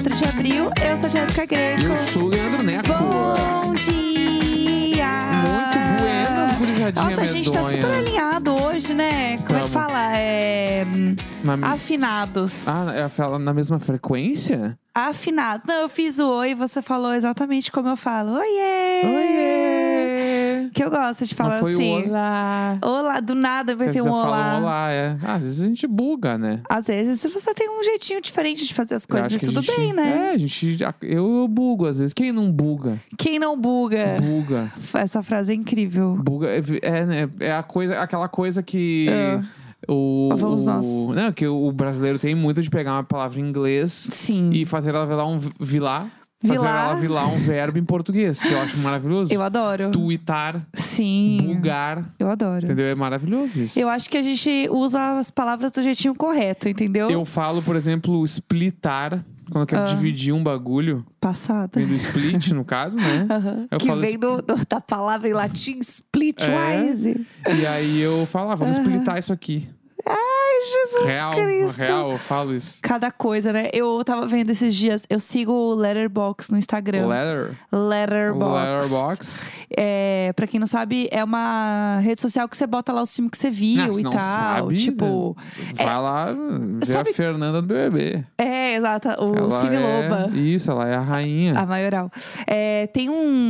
4 de abril. Eu sou a Jéssica Greco. Eu sou o Leandro Neco. Bom dia! Muito buenas, gurizadinha Nossa, a gente tá medonha. super alinhado hoje, né? Como é que Tamo. fala? Afinados. Fala na mesma frequência? Afinado. Não, eu fiz o oi e você falou exatamente como eu falo. Oiê! Oiê! Que eu gosto de falar Não foi assim. o olá. Olá, do nada vai ter Você um fala olá. um olá, é. Às vezes a gente buga, né? Às vezes você tem um jeitinho diferente de fazer as Eu coisas acho e que tudo a gente, bem, né? Eu bugo às vezes. Quem não buga? Quem não buga? Buga. Essa frase é incrível. Buga né? É aquela coisa que... Vamos nós. Não, que o brasileiro tem muito de pegar uma palavra em inglês Sim. e fazer ela virar um verbo em português, que eu acho maravilhoso. Eu adoro. Tuitar, Sim. bugar, Eu adoro. entendeu? É maravilhoso isso. Eu acho que a gente usa as palavras do jeitinho correto, entendeu? Eu falo, por exemplo, splitar, quando eu quero dividir um bagulho. Passada. Vem do split, no caso, né? Aham. Eu Que falo vem da palavra em latim splitwise. E aí eu falo, vamos splitar isso aqui. Ai, Jesus Cristo. Real, eu falo isso. Cada coisa, né? Eu tava vendo esses dias, eu sigo o Letterboxd no Instagram. Letterbox. Pra quem não sabe, é uma rede social que você bota lá os filmes que você viu Se e não tal. sabe, Tipo. vai lá ver sabe- a Fernanda do BBB. Exato. O Ela Cine Loba. Isso, ela é a rainha. A maioral. Tem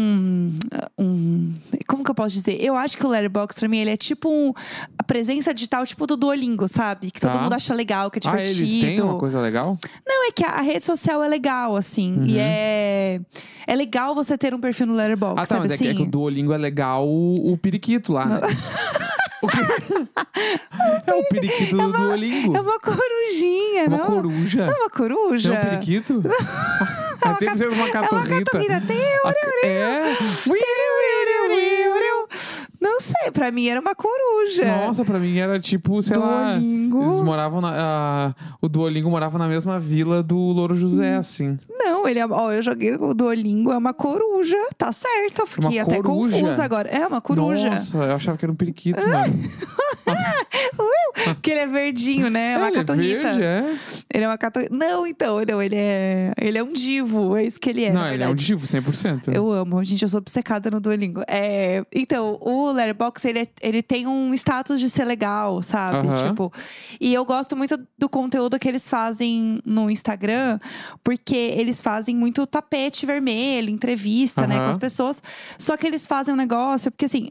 como que eu posso dizer? Eu acho que o Letterboxd, pra mim, ele é tipo a presença digital, tipo do Duolingo, sabe? Que todo Tá. mundo acha legal, que é divertido. Eles têm uma coisa legal? Não, é que a rede social é legal, assim. E é legal você ter um perfil no Letterboxd, Tá, sabe mas assim? é que o Duolingo é legal o periquito lá, né? O quê? É o periquito do Duolingo. É uma corujinha, É uma não? coruja. Não é uma coruja? É um periquito? É sempre uma caturrita. Não sei, pra mim era uma coruja. Nossa, pra mim era tipo, sei Duolingo. lá. Eles moravam o Duolingo morava na mesma vila do Louro José, assim. Não, eu joguei o Duolingo, é uma coruja. Tá certo, eu fiquei até coruja? confusa agora. É uma coruja. Nossa, eu achava que era um periquito, mano. Porque ele é verdinho, né? É uma Ele é caturrita. verde, Ele é uma caturrita. Não, ele é um divo. É isso que ele é, Não, na ele é um verdade. divo, 100%. Eu amo. Gente, eu sou obcecada no Duolingo. Então, o Letterboxd, ele tem um status de ser legal, sabe? Aham. Tipo, e eu gosto muito do conteúdo que eles fazem no Instagram, porque eles fazem muito tapete vermelho, entrevista, né, com Aham. as pessoas. Só que eles fazem um negócio, porque assim,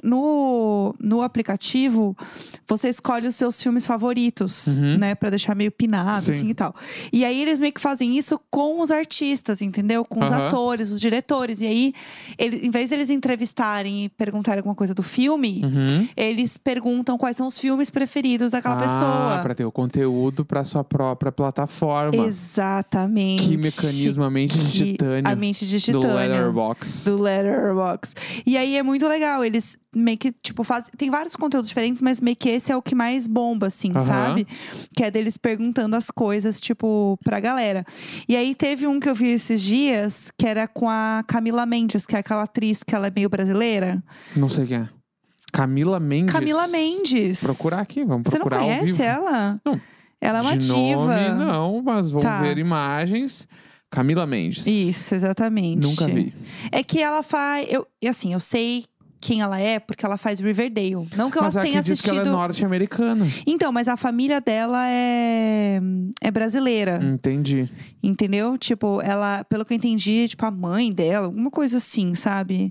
no aplicativo, você escolhe os seus filmes favoritos, né? Pra deixar meio pinado, Sim. assim, e tal. E aí, eles meio que fazem isso com os artistas, entendeu? Com os Aham. atores, os diretores. E aí, em vez deles entrevistarem e perguntarem alguma coisa do filme, eles perguntam quais são os filmes preferidos daquela pessoa. Pra ter o conteúdo pra sua própria plataforma. Exatamente. Que mecanismo, a mente de titânio. A mente de Do titânio. Letterboxd. Do Letterboxd. E aí é muito legal. Eles meio que, tipo, fazem. Tem vários conteúdos diferentes, mas meio que esse é o que mais bomba, assim, Aham. sabe? Que é deles perguntando as coisas, tipo, pra galera. E aí teve um que eu vi esses dias, que era com a Camila Mendes, que é aquela atriz que ela é meio brasileira. Não sei quem é. Camila Mendes. Camila Mendes. Procurar aqui, vamos Você não procurar ao conhece vivo. ela? Não. Ela é uma De diva. nome, não, mas vamos Tá. ver imagens. Camila Mendes. Isso, exatamente. Nunca vi. É que ela faz. Eu sei quem ela é, porque ela faz Riverdale. Não que Mas ela aqui tenha diz que assistido. ela é norte-americana. Então, mas a família dela é brasileira. Entendi. Entendeu? Tipo, ela, pelo que eu entendi, tipo, a mãe dela, alguma coisa assim, sabe?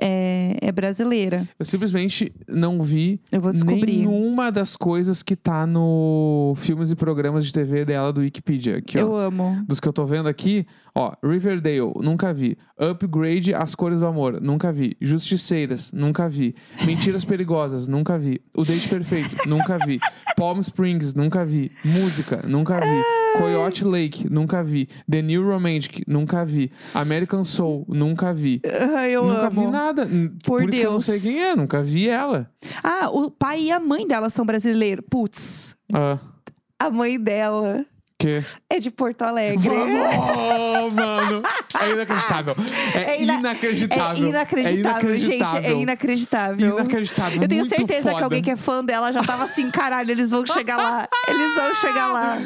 É brasileira. Eu simplesmente não vi Eu vou descobrir. nenhuma das coisas que tá no filmes e programas de TV dela do Wikipedia. Aqui, Eu ó. amo. Dos que eu tô vendo aqui, ó, Riverdale, nunca vi. Upgrade, As Cores do Amor, nunca vi. Justiceiras, nunca vi. Mentiras Perigosas, nunca vi. O Date Perfeito, nunca vi. Palm Springs, nunca vi. Música, nunca vi. Coyote Lake, nunca vi. The New Romantic, nunca vi. American Soul, nunca vi. Eu Nunca amo. vi nada. Por isso que eu não Deus. sei quem é, nunca vi ela. O pai e a mãe dela são brasileiros. Putz, Ah, a mãe dela Que? É de Porto Alegre. Vamos, mano. É inacreditável. É inacreditável. É inacreditável, gente. É inacreditável. Inacreditável. Eu tenho Muito certeza foda. que alguém que é fã dela já tava assim, caralho, eles vão chegar lá. Eles vão chegar lá.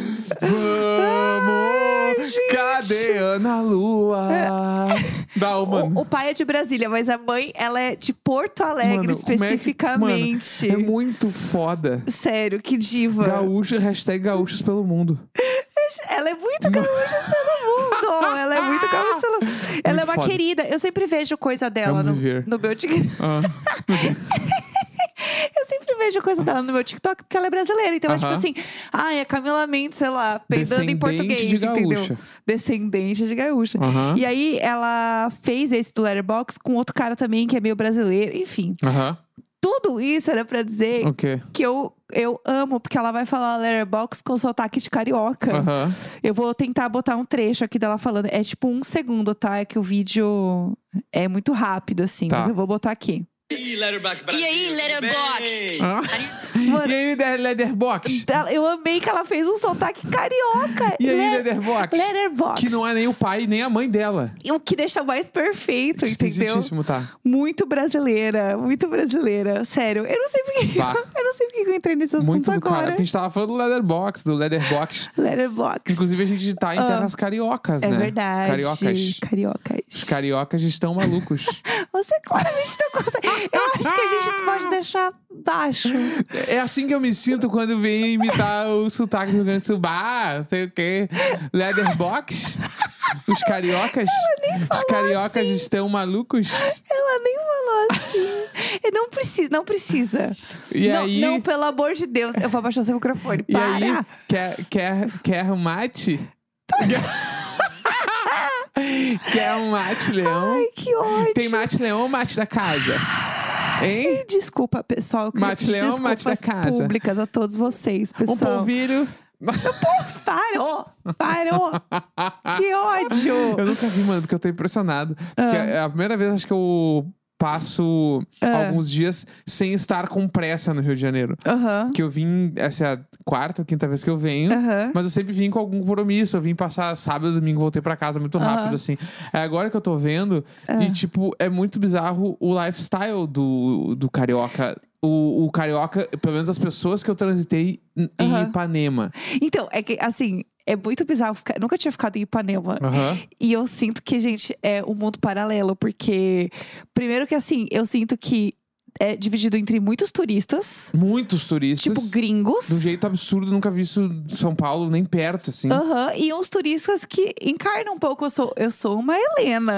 Vamos! Cadê Ana Lua? Dá, mano. O pai é de Brasília, mas a mãe, ela é de Porto Alegre, Mano, especificamente. Mano, é muito foda. Sério, que diva. Gaúcha, hashtag gaúchos pelo mundo. Ela é muito gaúcha pelo mundo. Ela é muito gaúcha pelo mundo. Ela é uma foda. querida. Eu sempre vejo coisa dela no meu TikTok. Eu sempre vejo coisa dela no meu TikTok porque ela é brasileira. Então é tipo assim, a Camila Mendes, sei lá, peidando em português, de gaúcha. entendeu? Descendente de gaúcha. E aí ela fez esse do Letterboxd com outro cara também que é meio brasileiro, enfim. Tudo isso era pra dizer que eu amo, porque ela vai falar Letterboxd com sotaque de carioca. Eu vou tentar botar um trecho aqui dela falando. É tipo 1 segundo, tá? É que o vídeo é muito rápido, assim. Mas eu vou botar aqui. E aí, Letterboxd? E aí, Letterboxd? Eu amei que ela fez um sotaque carioca. E aí, Letterboxd? Letterboxd. Que não é nem o pai, nem a mãe dela. O que deixa mais perfeito, entendeu? Esquisitíssimo, tá? Muito brasileira. Sério, eu não sei porque eu entrei nesse assunto muito agora. Cara, porque a gente tava falando do Letterboxd. Letterboxd. Inclusive, a gente tá em terras cariocas, né? É verdade. Cariocas. Os cariocas estão malucos. Você claramente não consegue. Eu acho que a gente pode deixar baixo. É assim que eu me sinto quando vem imitar o sotaque do Rio Grande do Sul. Bah, sei o quê. Letterboxd? Os cariocas? Os cariocas assim. estão malucos? Ela nem falou assim. Não precisa. E não, aí... não, pelo amor de Deus. Eu vou abaixar seu microfone. E Para. aí, quer mate? Quer um mate, Leão? Ai, que ódio. Tem mate, Leão ou mate da casa? Hein? Desculpa, pessoal. Mate, Leão ou mate da casa? Públicas a todos vocês, pessoal. Um polvilho. Parou. Que ódio. Eu nunca vi, mano, porque eu tô impressionado. Porque é a primeira vez, acho que eu passo alguns dias sem estar com pressa no Rio de Janeiro. Que eu vim, essa é a 4ª ou 5ª vez que eu venho, mas eu sempre vim com algum compromisso. Eu vim passar sábado, domingo, voltei pra casa muito rápido, assim. É agora que eu tô vendo, e tipo, é muito bizarro o lifestyle do carioca. O carioca, pelo menos as pessoas que eu transitei em Ipanema. Então, é que, assim, é muito bizarro. Eu nunca tinha ficado em Ipanema. E eu sinto que, gente, é um mundo paralelo. Porque, primeiro que, assim, eu sinto que é dividido entre muitos turistas. Muitos turistas. Tipo, gringos. De um jeito absurdo, nunca vi isso em São Paulo, nem perto, assim. E uns turistas que encarnam um pouco. Eu sou uma Helena.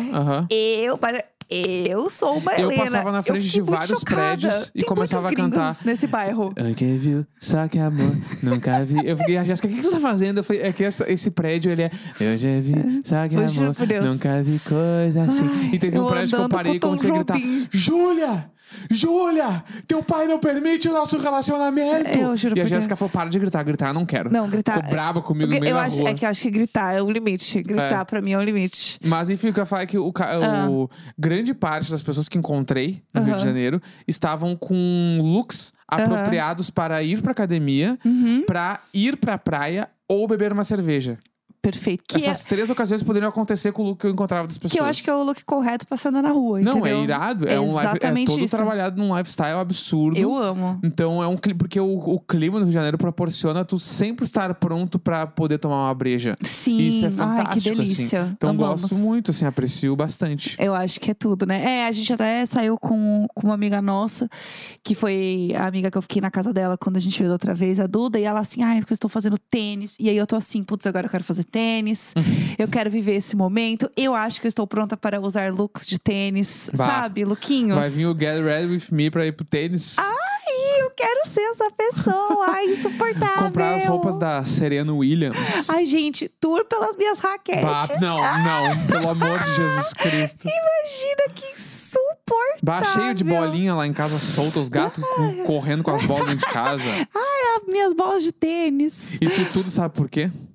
Eu sou uma Helena. Eu passava na frente de vários prédios e começava a cantar. Nesse bairro. Quem viu, só que amor, nunca vi. Eu fiquei, a Jéssica, o que você tá fazendo? Eu falei, é que esse prédio, ele é. Eu já vi, só que amor, nunca vi coisa assim. E teve um prédio que eu parei e comecei a gritar: Júlia, teu pai não permite o nosso relacionamento. Eu juro. E a Jéssica falou: para de gritar, eu não quero. Não, gritar. Ficou braba comigo no meio da rua. É que eu acho que gritar é um limite. Gritar pra mim é um limite. Mas enfim, o que eu falo é que grande parte das pessoas que encontrei no Rio de Janeiro estavam com looks apropriados para ir pra academia, pra ir pra praia ou beber uma cerveja. Perfeito. Essas 3 ocasiões poderiam acontecer com o look que eu encontrava das pessoas. Que eu acho que é o look correto pra você andar na rua, entendeu? Não, é irado. É todo isso. Trabalhado num lifestyle absurdo. Eu amo. Então, porque o clima do Rio de Janeiro proporciona tu sempre estar pronto pra poder tomar uma breja. Sim. Isso é fantástico. Ai, que delícia. Assim. Então, gosto muito, assim, aprecio bastante. Eu acho que é tudo, né? A gente até saiu com uma amiga nossa, que foi a amiga que eu fiquei na casa dela quando a gente veio da outra vez, a Duda, e ela assim, porque eu estou fazendo tênis. E aí eu tô assim, putz, agora eu quero fazer tênis. Eu quero viver esse momento. Eu acho que eu estou pronta para usar looks de tênis. Sabe? Lookinhos. Vai vir o Get Ready With Me pra ir pro tênis. Eu quero ser essa pessoa. Insuportável. Comprar as roupas da Serena Williams. Gente, tour pelas minhas raquetes. Não, pelo amor de Jesus Cristo. Imagina que insuportável. Cheio de bolinha lá em casa solta, os gatos correndo com as bolas dentro de casa. As minhas bolas de tênis. Isso tudo sabe por quê?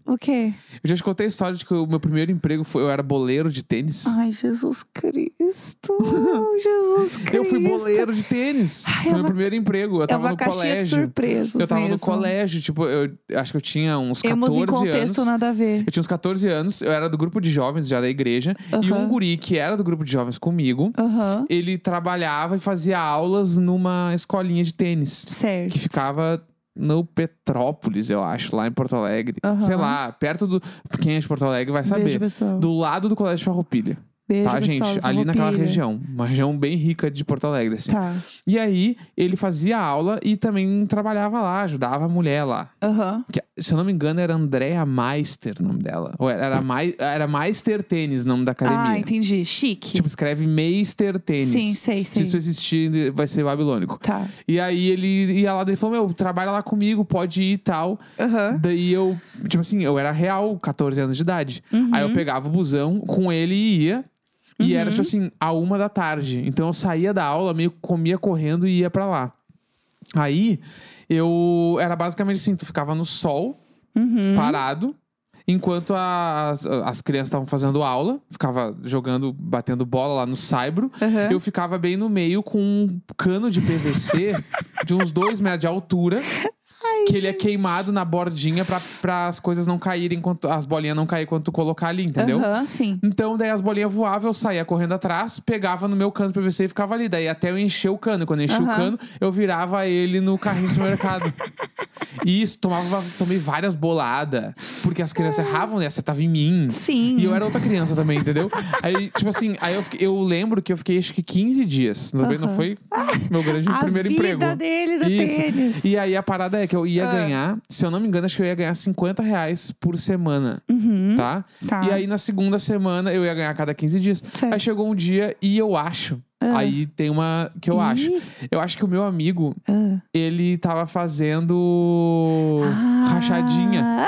O quê? Eu já te contei a história de que o meu primeiro emprego eu era boleiro de tênis. Ai, Jesus Cristo. Jesus Cristo. Eu fui boleiro de tênis. Foi meu primeiro emprego. Eu tava no colégio. De surpresas eu tava mesmo. no colégio. Tipo, eu acho que eu tinha uns 14 Emos em contexto anos. Nada a ver. Eu tinha uns 14 anos. Eu era do grupo de jovens já da igreja. E um guri que era do grupo de jovens comigo, ele trabalhava e fazia aulas numa escolinha de tênis. Certo. Que ficava no Petrópolis, eu acho, lá em Porto Alegre. Sei lá, perto do... Quem é de Porto Alegre vai saber. Beijo, pessoal. Do lado do Colégio Farroupilha. Beijo, tá, gente? Ali naquela região. Uma região bem rica de Porto Alegre, assim. Tá. E aí, ele fazia aula e também trabalhava lá, ajudava a mulher lá. Que, se eu não me engano, era Andrea Meister o nome dela. Ou era Meister Tênis o nome da academia. Ah, entendi. Chique. Tipo, escreve Meister Tênis. Sim, sei. Se isso existir, vai ser babilônico. Tá. E aí, ele ia lá, ele falou, trabalha lá comigo, pode ir e tal. Daí eu, tipo assim, eu era real, 14 anos de idade. Aí eu pegava o busão com ele e ia. E era, tipo assim, 1h. Então eu saía da aula, meio que comia correndo e ia pra lá. Aí, era basicamente assim, tu ficava no sol, parado, enquanto as crianças estavam fazendo aula, ficava jogando, batendo bola lá no saibro. Eu ficava bem no meio com um cano de PVC de uns 2 metros de altura. Que ele é queimado na bordinha pra as coisas não caírem, as bolinhas não caírem quando tu colocar ali, entendeu? Sim. Então, daí as bolinhas voavam, eu saía correndo atrás, pegava no meu cano PVC e ficava ali. Daí até eu encher o cano. Quando eu enchi o cano, eu virava ele no carrinho do supermercado. E isso, tomei várias boladas. Porque as crianças erravam, né? Acertavam em mim. Sim. E eu era outra criança também, entendeu? Aí, tipo assim, eu lembro que eu fiquei acho que 15 dias. Não foi meu grande primeiro emprego. A vida dele no tênis. E aí a parada é que eu ia ganhar, se eu não me engano, acho que eu ia ganhar R$50 por semana. Tá? E aí na segunda semana eu ia ganhar a cada 15 dias. Certo. Aí chegou um dia e eu acho. Aí tem uma que eu acho. Eu acho que o meu amigo, ele tava fazendo rachadinha.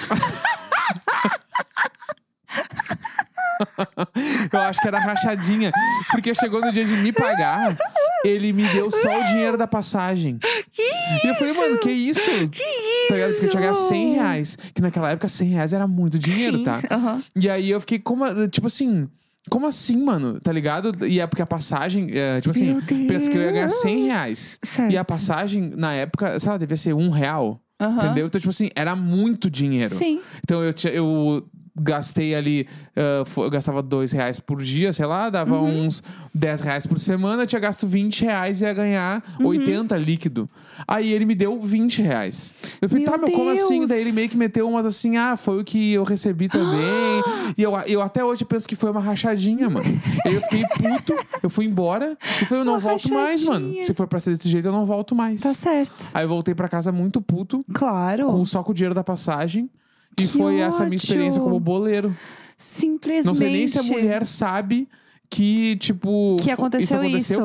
Eu acho que era rachadinha. Porque chegou no dia de me pagar, ele me deu só o dinheiro da passagem. E eu falei, mano, que isso? Tá ligado? Porque eu tinha ganhado R$100. Que naquela época R$100 era muito dinheiro, tá? E aí eu fiquei, tipo assim... Como assim, mano? Tá ligado? E é porque a passagem, tipo assim, pensa que eu ia ganhar R$100. Certo. E a passagem, na época, sei lá, devia ser R$1. Entendeu? Então, tipo assim, era muito dinheiro. Sim. Então eu gastei ali, eu gastava R$2 por dia, sei lá, dava uns R$10 por semana, eu tinha gasto R$20 e ia ganhar 80 líquido. Aí ele me deu R$20. Eu falei, tá, como assim? Daí ele meio que meteu umas assim, foi o que eu recebi também. E eu até hoje penso que foi uma rachadinha, mano. Aí eu fiquei puto, eu fui embora. E falei, eu não volto mais, mano. Se for pra ser desse jeito, eu não volto mais. Tá certo. Aí eu voltei pra casa muito puto. Claro. Só com o dinheiro da passagem. E foi essa minha experiência como boleiro. Simplesmente. Não sei nem se a mulher sabe que, tipo... Que aconteceu isso.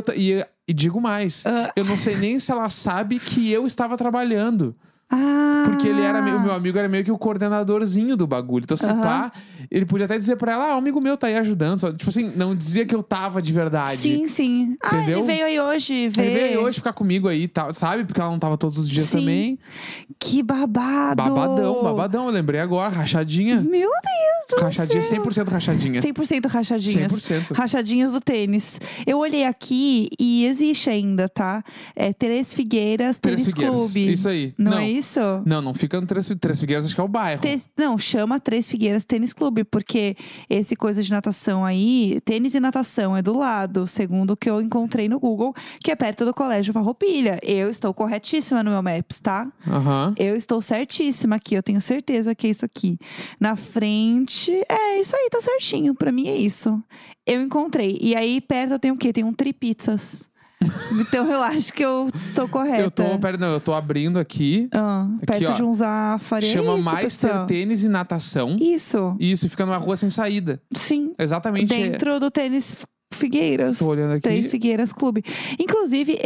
E digo mais. Eu não sei nem se ela sabe que eu estava trabalhando. Porque o meu amigo era meio que o coordenadorzinho do bagulho. Então, se pá, ele podia até dizer pra ela, um amigo meu tá aí ajudando. Só, tipo assim, não dizia que eu tava de verdade. Sim. Entendeu? Ele veio aí hoje ver. Ele veio aí hoje ficar comigo aí, tal, sabe? Porque ela não tava todos os dias também. Que babado. Babadão. Eu lembrei agora, rachadinha. Meu Deus do rachadinha, céu. 100% rachadinha. 100% rachadinhas. 100%. Rachadinhas do tênis. Eu olhei aqui e existe ainda, tá? É Três Figueiras Tênis Clube. Isso aí. Não é isso? Não fica no Três Figueiras, acho que é o bairro. Não, chama Três Figueiras Tênis Clube, porque esse coisa de natação aí, tênis e natação é do lado, segundo o que eu encontrei no Google, que é perto do Colégio Farroupilha. Eu estou corretíssima no meu Maps, tá? Eu estou certíssima aqui, eu tenho certeza que é isso aqui. Na frente, isso aí, tá certinho, pra mim é isso. Eu encontrei. E aí perto tem o quê? Tem um Tripizzas. Então eu acho que eu estou correta. Eu tô abrindo aqui. Perto aqui, de um Zafari. Chama Meister Tênis e Natação. Isso, e fica numa rua sem saída. Sim. Exatamente. Dentro do Tênis Figueiras. Tô olhando aqui. Três Figueiras Clube. Inclusive,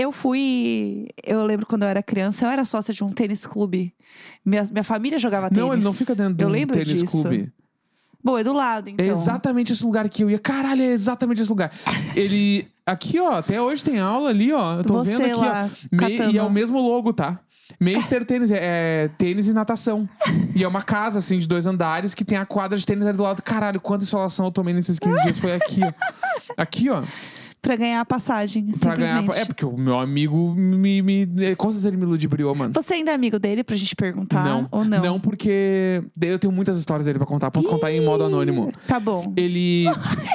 eu lembro quando eu era criança, eu era sócia de um tênis clube. Minha família jogava tênis. Não, ele não fica dentro de um tênis clube. Bom, é do lado, então. É exatamente esse lugar que eu ia. Caralho, é exatamente esse lugar. Ele... Aqui, ó, até hoje tem aula ali, ó. Eu tô vendo aqui, lá, ó. E é o mesmo logo, tá? Meister Tênis é tênis e natação. E é uma casa, assim, de 2 andares que tem a quadra de tênis ali do lado. Caralho, quanta insolação eu tomei nesses 15 dias. Foi aqui, ó. Aqui, ó. Pra ganhar a passagem, pra ganhar. É porque o meu amigo quantas ele me ludibriou, mano? Você ainda é amigo dele pra gente perguntar? Não. Ou não? Não, porque eu tenho muitas histórias dele pra contar. Posso contar em modo anônimo. Tá bom. Ele...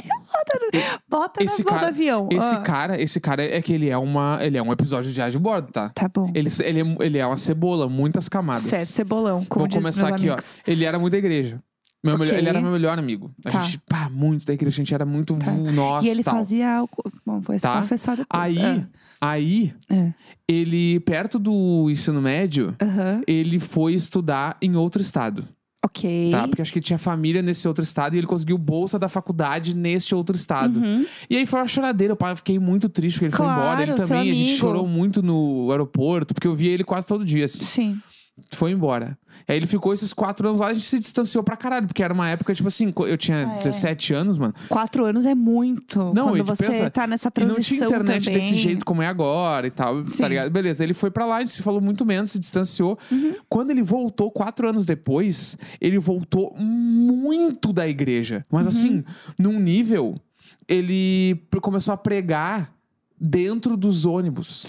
Bota na voz do avião. Esse cara é que ele é um episódio de Diário de Bordo, tá? Tá bom. Ele é uma cebola, muitas camadas. Certo, cebolão, como Vamos começar aqui, amigos. ó. Ele era muito da igreja. Ele era meu melhor amigo. A Tá. gente, muito da igreja, a gente era muito nossa. E ele tal. fazia algo. Bom, vou se confessar depois. Aí, ele, perto do ensino médio, ele foi estudar em outro estado. Ok. Tá? Porque acho que ele tinha família nesse outro estado e ele conseguiu bolsa da faculdade neste outro estado. E aí foi uma choradeira. Eu fiquei muito triste porque ele foi embora. Ele também, a gente chorou muito no aeroporto, porque eu via ele quase todo dia, assim. Sim. Foi embora. Aí ele ficou esses 4 anos lá, a gente se distanciou pra caralho. Porque era uma época, tipo assim, eu tinha 17 anos, mano. 4 anos é muito. Não, quando você tá nessa transição. E não tinha internet também. desse jeito como é agora e tal, tá ligado? Beleza, ele foi pra lá, a gente se falou muito menos, se distanciou. Quando ele voltou, 4 anos depois, ele voltou muito da igreja. Mas assim, num nível, ele começou a pregar dentro dos ônibus.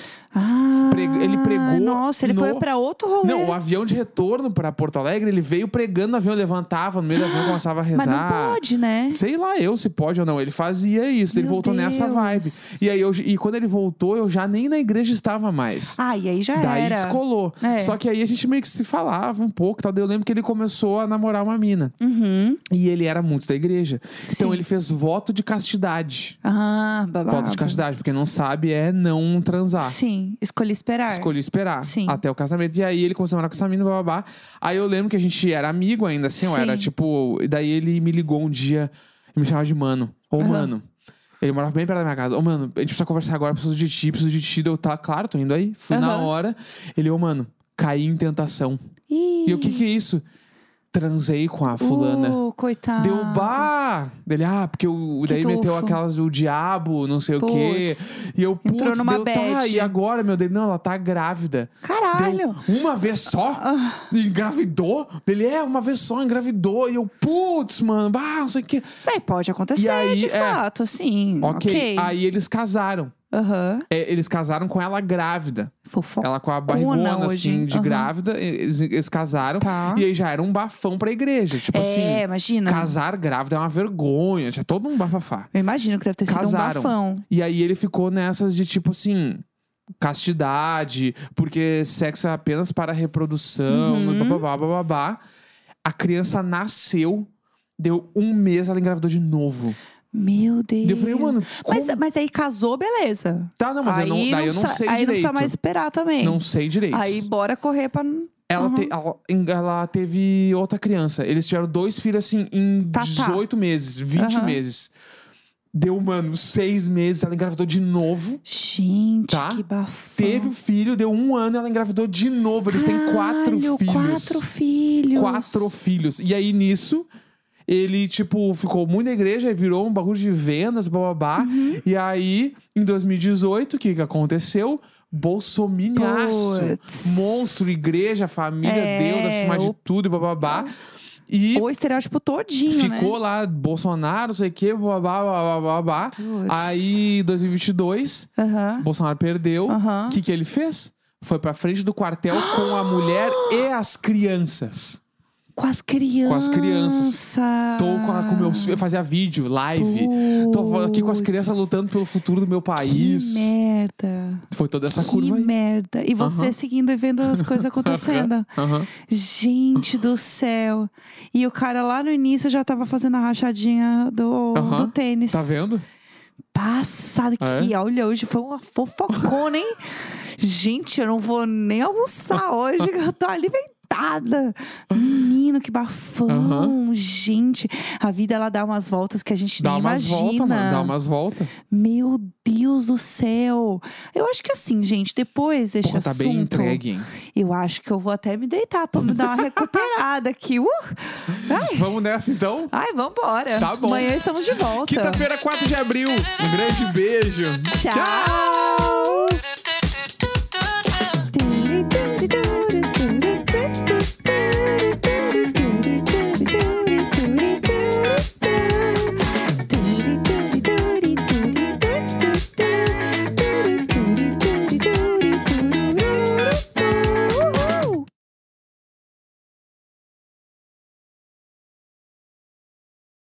Ele pregou. Nossa, ele foi pra outro rolê. Não, o avião de retorno pra Porto Alegre, ele veio pregando no avião, levantava no meio do avião, começava a rezar. Mas não pode, né? Sei lá se pode ou não. Ele fazia isso, ele voltou nessa vibe. E aí, quando ele voltou, eu já nem na igreja estava mais. E aí já Daí era. descolou. Só que aí a gente meio que se falava um pouco e tal. Daí eu lembro que ele começou a namorar uma mina. E ele era muito da igreja. Então ele fez voto de castidade. Babado. Voto de castidade, porque não sabe é não transar. Sim, escolhi esperar. Sim. Até o casamento. E aí ele começou a namorar com essa mina, bababá. Aí eu lembro que a gente era amigo ainda, assim. Eu era tipo... Daí ele me ligou um dia e me chamava de mano. Mano. Ele morava bem perto da minha casa. Mano, a gente precisa conversar agora, preciso de ti. Eu, tá, claro, tô indo aí. Fui na hora. Ele, mano, caí em tentação. E o que é isso? Transei com a fulana. Coitado. Deu dele, porque daí meteu aquelas do diabo, não sei o quê. E eu, entrou numa bad. E agora, meu Deus, não, ela tá grávida. Caralho. Deu uma vez só? Engravidou? Ele, uma vez só, engravidou. E eu, mano, não sei o quê. Daí pode acontecer, aí, de fato, assim. Ok. Aí eles casaram. Eles casaram com ela grávida. Fofoca. Ela com a barrigona, assim, de grávida. Eles casaram. E aí já era um bafão pra igreja. Tipo assim, imagina. Casar grávida é uma vergonha. Já é todo um bafafá. Eu imagino que deve ter sido um bafão. E aí ele ficou nessas de tipo assim... Castidade. Porque sexo é apenas para reprodução. Bababá. A criança nasceu. Deu 1 mês, ela engravidou de novo. Meu Deus. Eu falei, mano... Mas aí casou, beleza. Tá, não, mas daí eu não sei direito. Aí não precisa mais esperar também. Não sei direito. Aí bora correr pra... Ela teve outra criança. Eles tiveram 2 filhos, assim, em 18 meses, 20 meses. Deu, 6 meses, ela engravidou de novo. Gente, que bafão. Teve o filho, deu 1 ano, ela engravidou de novo. Eles têm 4 filhos. 4 filhos. 4 filhos. E aí, nisso... Ele, tipo, ficou muito na igreja e virou um bagulho de vendas, bababá. E aí, em 2018, o que aconteceu? Bolsominiaço. Monstro, igreja, família, Deus, acima de tudo e bababá. E o estereótipo todinho, ficou lá, Bolsonaro, não sei o quê, bababá. Aí, em 2022, Bolsonaro perdeu. O que ele fez? Foi pra frente do quartel com a mulher e as crianças. Com as crianças. Tô com meus filhos, fazia vídeo, live. Tô aqui com as crianças lutando pelo futuro do meu país. Que merda. Foi toda essa curva aí. Que merda. E você seguindo e vendo as coisas acontecendo. Gente do céu. E o cara lá no início já tava fazendo a rachadinha do tênis. Tá vendo? Passado que, olha, hoje foi uma fofocona, hein? Gente, eu não vou nem almoçar hoje, eu tô alimentada. Menino, que bafão. Gente, a vida ela dá umas voltas que a gente nem imagina. Dá umas voltas. Meu Deus do céu. Eu acho que assim, gente, depois desse assunto... tá bem entregue, hein? Eu acho que eu vou até me deitar pra me dar uma recuperada aqui. Vamos nessa, então? Vambora. Tá bom. Amanhã estamos de volta. Quinta-feira, 4 de abril. Um grande beijo. Tchau.